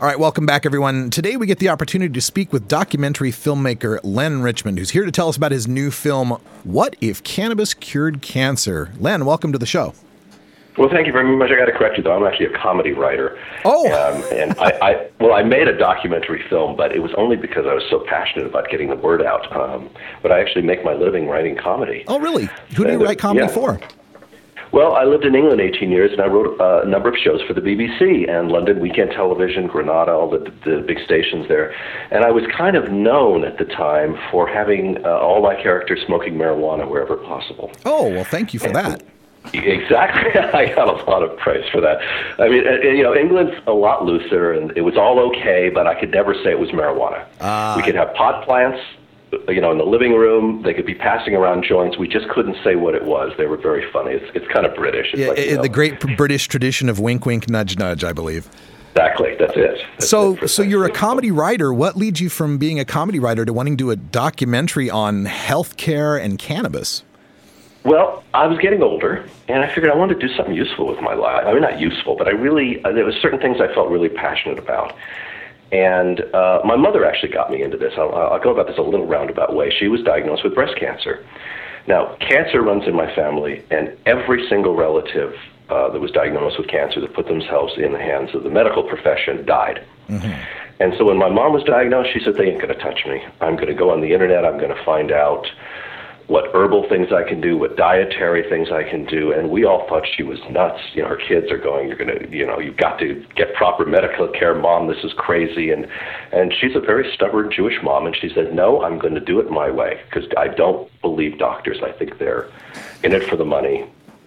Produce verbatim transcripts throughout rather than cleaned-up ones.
All right, welcome back, everyone. Today we get the opportunity to speak with documentary filmmaker Len Richmond, who's here to tell us about his new film, What If Cannabis Cured Cancer? Len, welcome to the show. Well, thank you very much. I got to correct you, though. I'm actually a comedy writer. Oh. Um, and I, I, well, I made a documentary film, but it was only because I was so passionate about getting the word out. Um, but I actually make my living writing comedy. Oh, really? Who do you and, write comedy yeah. for? Well, I lived in England eighteen years, and I wrote uh, a number of shows for the B B C and London Weekend Television, Granada, all the, the big stations there. And I was kind of known at the time for having uh, all my characters smoking marijuana wherever possible. Oh, well, thank you for and, that. Exactly. I got a lot of praise for that. I mean, uh, you know, England's a lot looser, and it was all okay, but I could never say it was marijuana. Uh, we could have pot plants, you know, in the living room. They could be passing around joints. We just couldn't say what it was. They were very funny. It's it's kind of British. It's yeah, like, you know, the great British tradition of wink, wink, nudge, nudge, I believe. Exactly. That's it. That's so, it so you're a comedy writer. What leads you from being a comedy writer to wanting to do a documentary on healthcare and cannabis? Well, I was getting older, and I figured I wanted to do something useful with my life. I mean, not useful, but I really, uh, there was certain things I felt really passionate about. And uh, my mother actually got me into this. I'll, I'll go about this a little roundabout way. She was diagnosed with breast cancer. Now, cancer runs in my family, and every single relative uh, that was diagnosed with cancer that put themselves in the hands of the medical profession died. Mm-hmm. And so when my mom was diagnosed, she said, they ain't going to touch me. I'm going to go on the internet. I'm going to find out what herbal things I can do, what dietary things I can do. And we all thought she was nuts. You know, her kids are going, you're going to, you know, you've got to get proper medical care, Mom. This is crazy. And, and she's a very stubborn Jewish mom. And she said, no, I'm going to do it my way, because I don't believe doctors. I think they're in it for the money.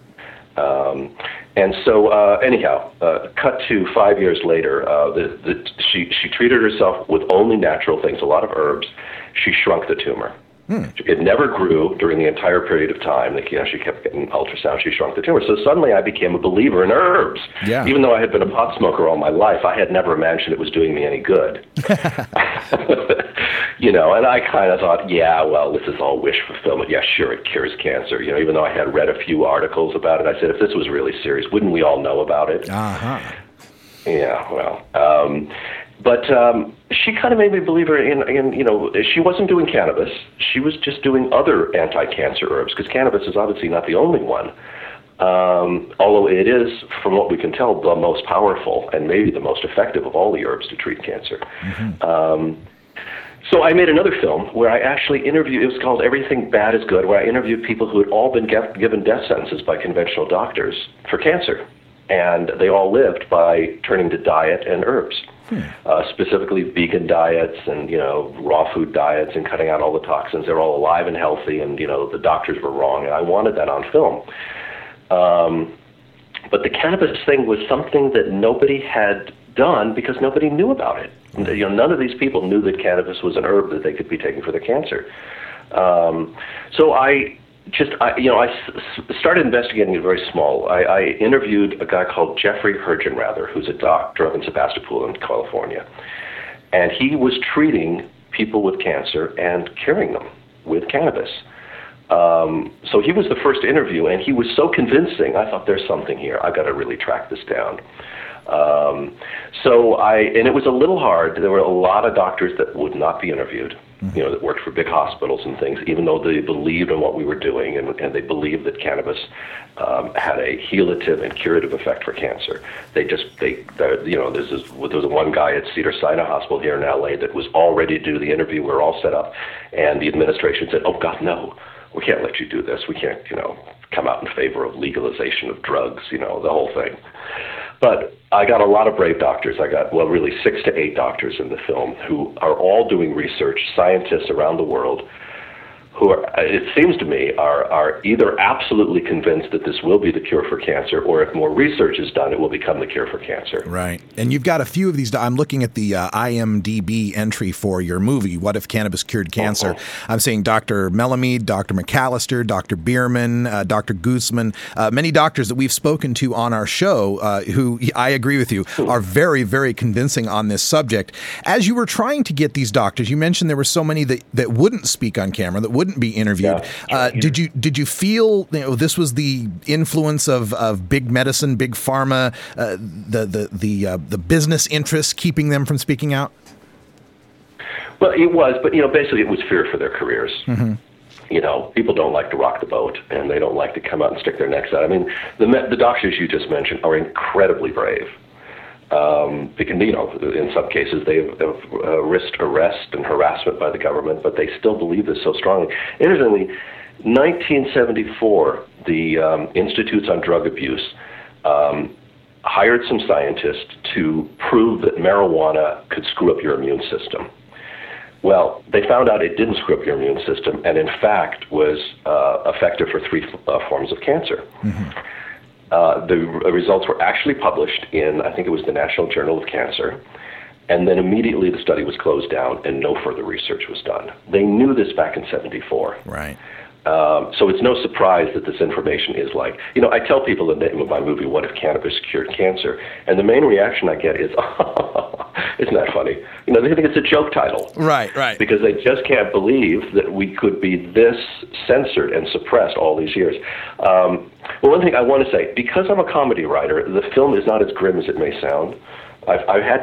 Um, and so, uh, anyhow, uh, cut to five years later, uh, the, the, she, she treated herself with only natural things, a lot of herbs. She shrunk the tumor. Hmm. It never grew during the entire period of time. Like, you know, she kept getting ultrasound. She shrunk the tumor. So suddenly I became a believer in herbs. Yeah. Even though I had been a pot smoker all my life, I had never imagined it was doing me any good. You know, and I kind of thought, yeah, well, this is all wish fulfillment. Yeah, sure, it cures cancer. You know, even though I had read a few articles about it, I said, if this was really serious, wouldn't we all know about it? Uh-huh. Yeah, well, um, but um, she kind of made me believe her in, in, you know, she wasn't doing cannabis. She was just doing other anti-cancer herbs, because cannabis is obviously not the only one. Um, although it is, from what we can tell, the most powerful and maybe the most effective of all the herbs to treat cancer. Mm-hmm. Um, so I made another film where I actually interviewed, it was called Everything Bad is Good, where I interviewed people who had all been get, given death sentences by conventional doctors for cancer. And they all lived by turning to diet and herbs, hmm. uh, specifically vegan diets and, you know, raw food diets and cutting out all the toxins. They're all alive and healthy, and, you know, the doctors were wrong. And I wanted that on film. Um, but the cannabis thing was something that nobody had done because nobody knew about it. And, you know, none of these people knew that cannabis was an herb that they could be taking for their cancer. Um, so I... Just, I, you know, I s- started investigating it very small. I, I interviewed a guy called Jeffrey Hergenrather, who's a doctor up in Sebastopol in California. And he was treating people with cancer and curing them with cannabis. Um, so he was the first interview, and he was so convincing. I thought, there's something here. I've got to really track this down. Um, so I, and it was a little hard. There were a lot of doctors that would not be interviewed, you know, that worked for big hospitals and things, even though they believed in what we were doing, and, and they believed that cannabis um, had a healative and curative effect for cancer. They just, they, you know, there's this, there was one guy at Cedars-Sinai Hospital here in L A that was all ready to do the interview. We were all set up, and the administration said, oh, God, no, we can't let you do this. We can't, you know, come out in favor of legalization of drugs, you know, the whole thing. But I got a lot of brave doctors. I got, well, really six to eight doctors in the film who are all doing research, scientists around the world, who are, it seems to me, are, are either absolutely convinced that this will be the cure for cancer, or if more research is done, it will become the cure for cancer. Right. And you've got a few of these. I'm looking at the uh, I M D B entry for your movie, What If Cannabis Cured Cancer? Uh-huh. I'm seeing Doctor Melamede, Doctor McAllister, Doctor Bierman, uh, Doctor Guzman, uh, many doctors that we've spoken to on our show uh, who, I agree with you, are very, very convincing on this subject. As you were trying to get these doctors, you mentioned there were so many that, that wouldn't speak on camera, that wouldn't wouldn't be interviewed. Yeah. Uh, did you did you feel you know, this was the influence of, of big medicine, big pharma, uh, the the the uh, the business interests keeping them from speaking out? Well, it was, but you know, basically, it was fear for their careers. Mm-hmm. You know, people don't like to rock the boat, and they don't like to come out and stick their necks out. I mean, the the doctors you just mentioned are incredibly brave. Um, because, you know, in some cases they have, have uh, risked arrest and harassment by the government, but they still believe this so strongly. Interestingly, nineteen seventy-four, the um, Institutes on Drug Abuse um, hired some scientists to prove that marijuana could screw up your immune system. Well, they found out it didn't screw up your immune system, and in fact was uh, effective for three uh, forms of cancer. Mm-hmm. Uh, the r- results were actually published in, I think it was the National Journal of Cancer, and then immediately the study was closed down and no further research was done. They knew this back in seventy-four. Right. Um, so it's no surprise that this information is like, you know, I tell people in the name of my movie, What If Cannabis Cured Cancer? And the main reaction I get is, oh, isn't that funny? You know, they think it's a joke title. Right, right. Because they just can't believe that we could be this censored and suppressed all these years. Um, well, one thing I want to say, because I'm a comedy writer, the film is not as grim as it may sound. I've, I've had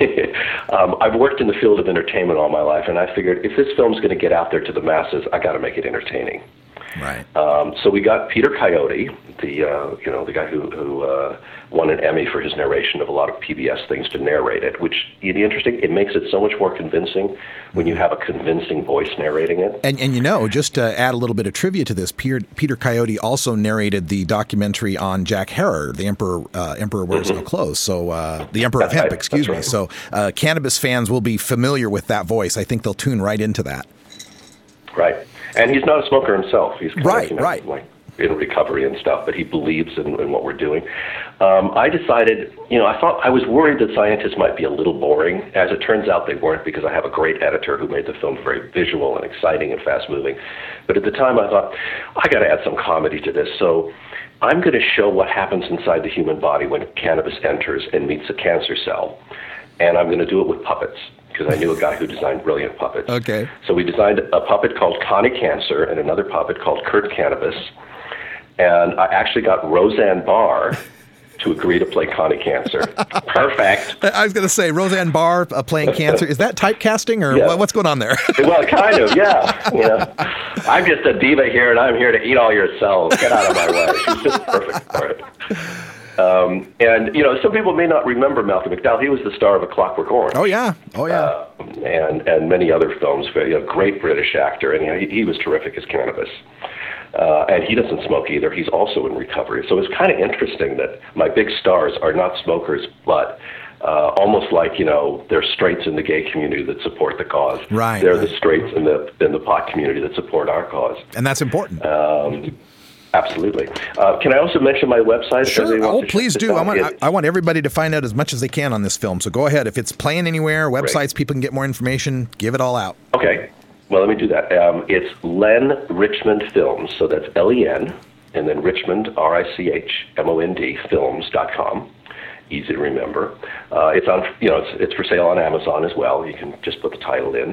to, um, I've worked in the field of entertainment all my life, and I figured if this film's going to get out there to the masses, I got to make it entertaining. Right. Um, so we got Peter Coyote, the uh, you know the guy who who uh, won an Emmy for his narration of a lot of P B S things to narrate it. Which is interesting. It makes it so much more convincing when you have a convincing voice narrating it. And and you know, just to add a little bit of trivia to this, Peter, Peter Coyote also narrated the documentary on Jack Herer, the Emperor uh, Emperor Wears mm-hmm. No Clothes. So uh, the Emperor That's of Hemp, right. excuse That's me. right. So uh, cannabis fans will be familiar with that voice. I think they'll tune right into that. Right. And he's not a smoker himself. He's kind right, of, you know, right. like in recovery and stuff, but he believes in, in what we're doing. Um, I decided, you know, I thought I was worried that scientists might be a little boring. As it turns out, they weren't, because I have a great editor who made the film very visual and exciting and fast-moving. But at the time, I thought, I got to add some comedy to this. So I'm going to show what happens inside the human body when cannabis enters and meets a cancer cell, and I'm going to do it with puppets, because I knew a guy who designed brilliant puppets. Okay. So we designed a puppet called Connie Cancer and another puppet called Kurt Cannabis. And I actually got Roseanne Barr to agree to play Connie Cancer. Perfect. I was going to say, Roseanne Barr uh, playing cancer. Is that typecasting, or Yeah. what's going on there? Well, kind of, yeah. You know, I'm just a diva here, and I'm here to eat all your cells. Get out of my way. She's just perfect for it. Um, and, you know, some people may not remember Malcolm McDowell. He was the star of A Clockwork Orange. Oh, yeah. Oh, yeah. Uh, and, and many other films. You know, great British actor, and you know, he, he was terrific as Cannabis. Uh, and he doesn't smoke either. He's also in recovery. So it's kind of interesting that my big stars are not smokers, but uh, almost like, you know, they're straights in the gay community that support the cause. Right. They're right. the straights in the in the pot community that support our cause. And that's important. Um, absolutely. Uh, can I also mention my website? Sure. Oh, please do. I want, I, It, I want everybody to find out as much as they can on this film. So go ahead. If it's playing anywhere, websites, Great. people can get more information, give it all out. Okay. Well, let me do that. Um, it's Len Richmond Films. So that's L E N, and then Richmond, R I C H M O N D, films dot com. Easy to remember. Uh, it's on, you know, it's, it's for sale on Amazon as well. You can just put the title in.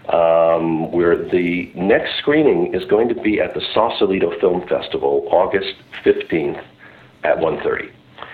Um, where the next screening is going to be at the Sausalito Film Festival, August fifteenth at one thirty.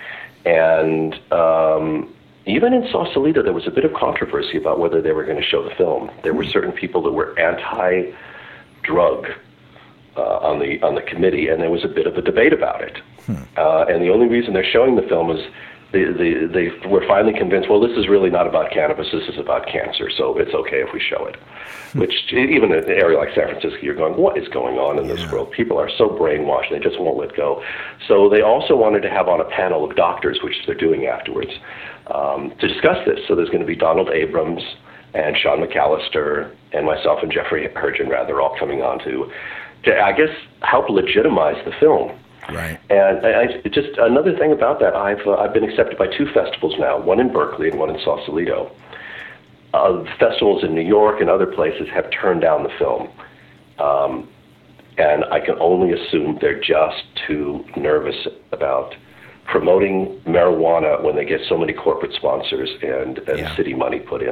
And um, even in Sausalito, there was a bit of controversy about whether they were going to show the film. There were certain people that were anti-drug uh, on the on the committee, and there was a bit of a debate about it. Hmm. Uh, and the only reason they're showing the film is they, they, they were finally convinced, well, this is really not about cannabis, this is about cancer, so it's okay if we show it. Hmm. Which, even in an area like San Francisco, you're going, what is going on in this yeah. world? People are so brainwashed, they just won't let go. So they also wanted to have on a panel of doctors, which they're doing afterwards, um, to discuss this. So there's going to be Donald Abrams and Sean McAllister and myself and Jeffrey Hergenrath all coming on to, to, I guess, help legitimize the film. Right. And I, I, just another thing about that, I've uh, I've been accepted by two festivals now, one in Berkeley and one in Sausalito. Uh, festivals in New York and other places have turned down the film. Um, and I can only assume they're just too nervous about promoting marijuana when they get so many corporate sponsors and, and yeah. city money put in.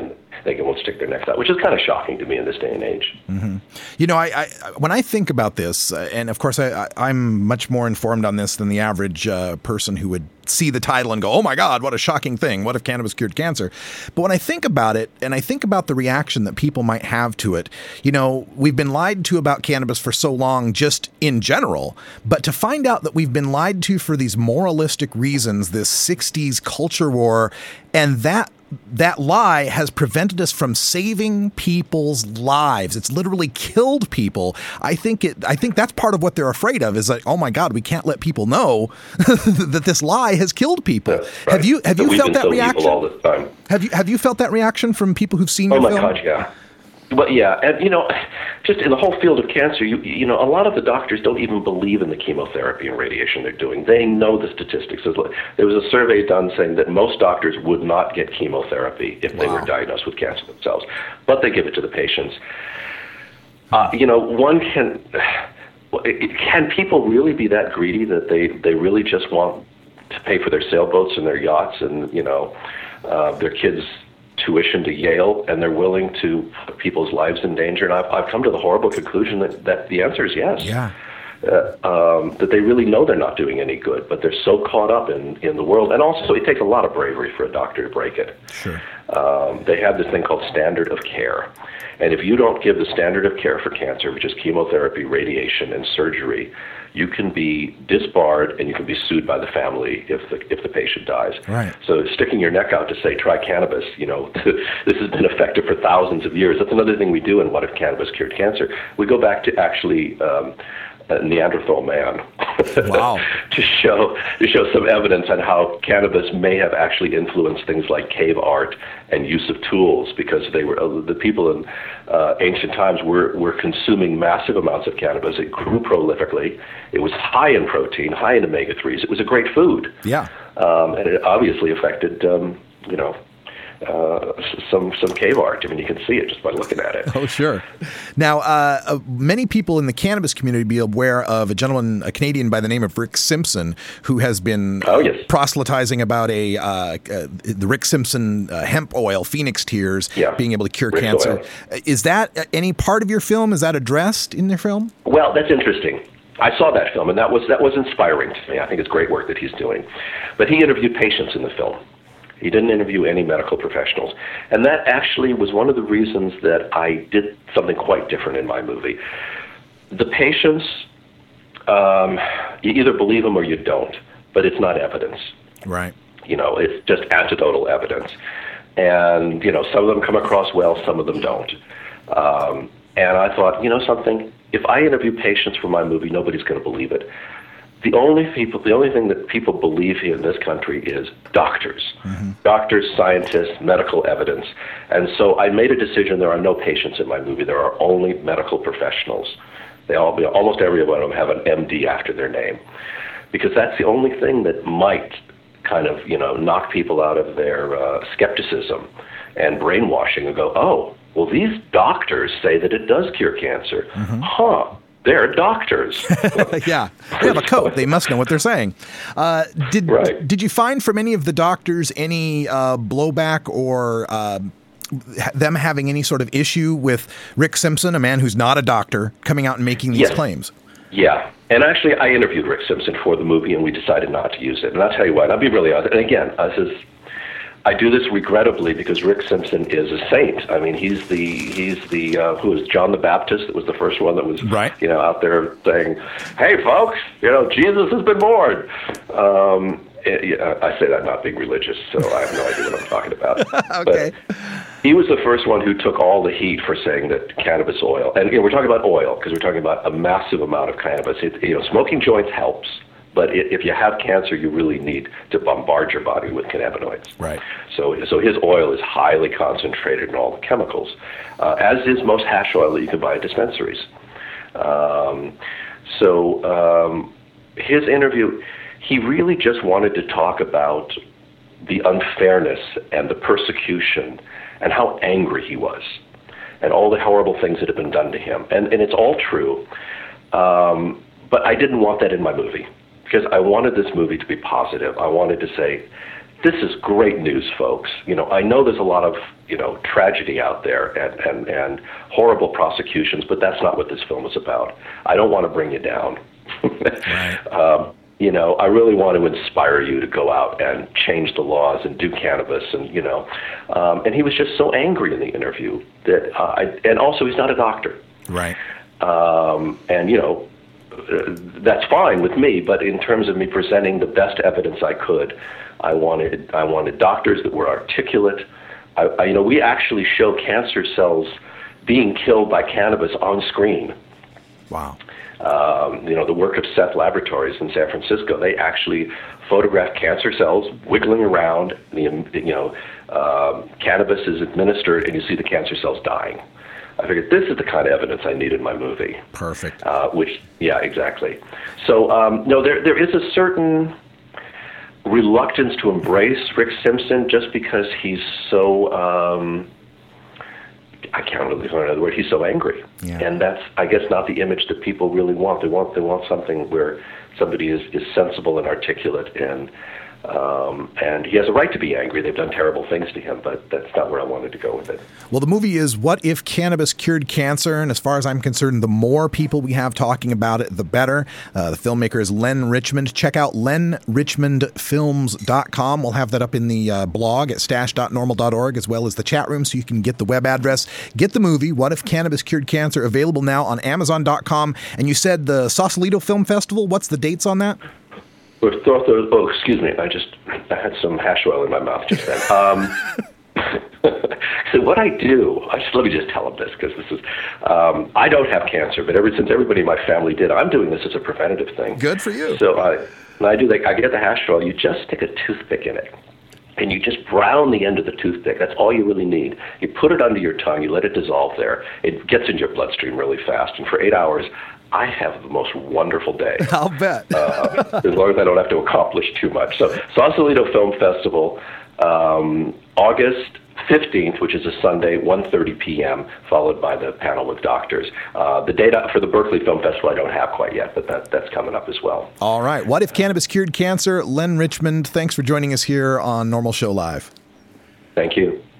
they won't stick their necks out, which is kind of shocking to me in this day and age. Mm-hmm. You know, I, I when I think about this, uh, and of course I, I, I'm much more informed on this than the average uh, person who would see the title and go, oh my God, what a shocking thing. What if cannabis cured cancer? But when I think about it, and I think about the reaction that people might have to it, you know, we've been lied to about cannabis for so long just in general, but to find out that we've been lied to for these moralistic reasons, this sixties culture war, and that that lie has prevented us from saving people's lives. It's literally killed people. I think it. I think that's part of what they're afraid of is like, oh my God, we can't let people know that this lie has killed people. Right. Have you have so you felt that so reaction? All the time. Have you have you felt that reaction from people who've seen oh your my film? God, yeah. Well, yeah, and you know, just in the whole field of cancer, you you know, a lot of the doctors don't even believe in the chemotherapy and radiation they're doing. They know the statistics. There was a survey done saying that most doctors would not get chemotherapy if they Wow. were diagnosed with cancer themselves, but they give it to the patients. Uh, you know, one can can people really be that greedy that they they really just want to pay for their sailboats and their yachts and you know uh, their kids' tuition to Yale, and they're willing to put people's lives in danger? And I've, I've come to the horrible conclusion that, that the answer is yes. Yeah. Uh, um, that they really know they're not doing any good, but they're so caught up in, in the world. And also, it takes a lot of bravery for a doctor to break it. Sure. Um, they have this thing called standard of care. And if you don't give the standard of care for cancer, which is chemotherapy, radiation, and surgery, you can be disbarred and you can be sued by the family if the if the patient dies. Right. So sticking your neck out to say, try cannabis, you know, this has been effective for thousands of years. That's another thing we do in What If Cannabis Cured Cancer. We go back to actually um, a Neanderthal man Wow. to show to show some evidence on how cannabis may have actually influenced things like cave art and use of tools, because they were uh, the people in uh, ancient times were were consuming massive amounts of cannabis. It grew prolifically. It was high in protein, high in omega threes. It was a great food. Yeah. Um, and it obviously affected, um, you know, uh, some some cave art. I mean, you can see it just by looking at it. Oh, sure. Now, uh, uh, many people in the cannabis community be aware of a gentleman, a Canadian by the name of Rick Simpson, who has been oh, yes. proselytizing about a uh, uh, the Rick Simpson uh, hemp oil, Phoenix Tears, yeah. being able to cure Rick's cancer. Oil. Is that any part of your film? Is that addressed in your film? Well, that's interesting. I saw that film, and that was that was inspiring to me. I think it's great work that he's doing. But he interviewed patients in the film. He didn't interview any medical professionals. And that actually was one of the reasons that I did something quite different in my movie. The patients, um, you either believe them or you don't, but it's not evidence. Right. You know, it's just anecdotal evidence. And, you know, some of them come across well, some of them don't. Um, and I thought, you know something, if I interview patients for my movie, nobody's going to believe it. The only people, the only thing that people believe here in this country is doctors, mm-hmm. doctors, scientists, medical evidence. And so I made a decision. There are no patients in my movie. There are only medical professionals. They all, almost every one of them have an M D after their name, because that's the only thing that might kind of, you know, knock people out of their uh, skepticism and brainwashing and go, oh, well, these doctors say that it does cure cancer. Mm-hmm. Huh. They're doctors. Yeah, they have a coat. They must know what they're saying. Uh, did right. Did you find from any of the doctors any uh, blowback or uh, them having any sort of issue with Rick Simpson, a man who's not a doctor, coming out and making these yes. claims? Yeah. And actually, I interviewed Rick Simpson for the movie, and we decided not to use it. And I'll tell you what, I'll be really honest. And again, this is, I do this regrettably because Rick Simpson is a saint. I mean, he's the he's the uh, who was John the Baptist that was the first one that was right. you know out there saying, "Hey, folks, you know Jesus has been born." Um, it, I say that not being religious, so I have no idea what I'm talking about. Okay. But he was the first one who took all the heat for saying that cannabis oil, and you know, we're talking about oil because we're talking about a massive amount of cannabis. It, you know, smoking joints helps. But if you have cancer, you really need to bombard your body with cannabinoids. Right. So, so his oil is highly concentrated in all the chemicals, uh, as is most hash oil that you can buy at dispensaries. Um, so um, his interview, he really just wanted to talk about the unfairness and the persecution and how angry he was and all the horrible things that have been done to him. And, and it's all true. Um, but I didn't want that in my movie. Because I wanted this movie to be positive. I wanted to say, this is great news, folks. You know, I know there's a lot of, you know, tragedy out there and, and, and horrible prosecutions, but that's not what this film is about. I don't want to bring you down. Right. um, you know, I really want to inspire you to go out and change the laws and do cannabis, and you know, um, and he was just so angry in the interview that, uh, I, and also he's not a doctor, Right. um, and you know, uh, that's fine with me. But in terms of me presenting the best evidence I could, I wanted I wanted doctors that were articulate. I, I, you know, we actually show cancer cells being killed by cannabis on screen. Wow. Um, you know, the work of Seth Laboratories in San Francisco, they actually photograph cancer cells wiggling around. The, you know, um, cannabis is administered, and you see the cancer cells dying. I figured this is the kind of evidence I need in my movie. Perfect. Uh, which, yeah, exactly. So, um, no, there there is a certain reluctance to embrace Rick Simpson just because he's so. Um, I can't really find another word. He's so angry, yeah. and that's, I guess, not the image that people really want. They want they want something where somebody is, is sensible and articulate, and um, and he has a right to be angry. They've done terrible things to him, but that's not where I wanted to go with it. Well, the movie is What If Cannabis Cured Cancer? And as far as I'm concerned, the more people we have talking about it, the better. Uh, the filmmaker is Len Richmond. Check out len richmond films dot com. We'll have that up in the uh, blog at stash dot normal dot org, as well as the chat room, so you can get the web address. Get the movie, What If Cannabis Cured Cancer, available now on amazon dot com. And you said the Sausalito Film Festival. What's the dates on that? Oh, excuse me. I just I had some hash oil in my mouth just then. Um, so what I do, I just, let me just tell them this, because this is, um, I don't have cancer, but ever since everybody in my family did, I'm doing this as a preventative thing. Good for you. So I, I do like I get the hash oil. You just stick a toothpick in it, and you just brown the end of the toothpick. That's all you really need. You put it under your tongue. You let it dissolve there. It gets in your bloodstream really fast, and for eight hours. I have the most wonderful day. I'll bet. uh, as long as I don't have to accomplish too much. So Sausalito Film Festival, um, August fifteenth, which is a Sunday, one thirty p.m., followed by the panel with doctors. Uh, the data for the Berkeley Film Festival I don't have quite yet, but that, that's coming up as well. All right. What If Cannabis Cured Cancer? Len Richmond, thanks for joining us here on Normal Show Live. Thank you.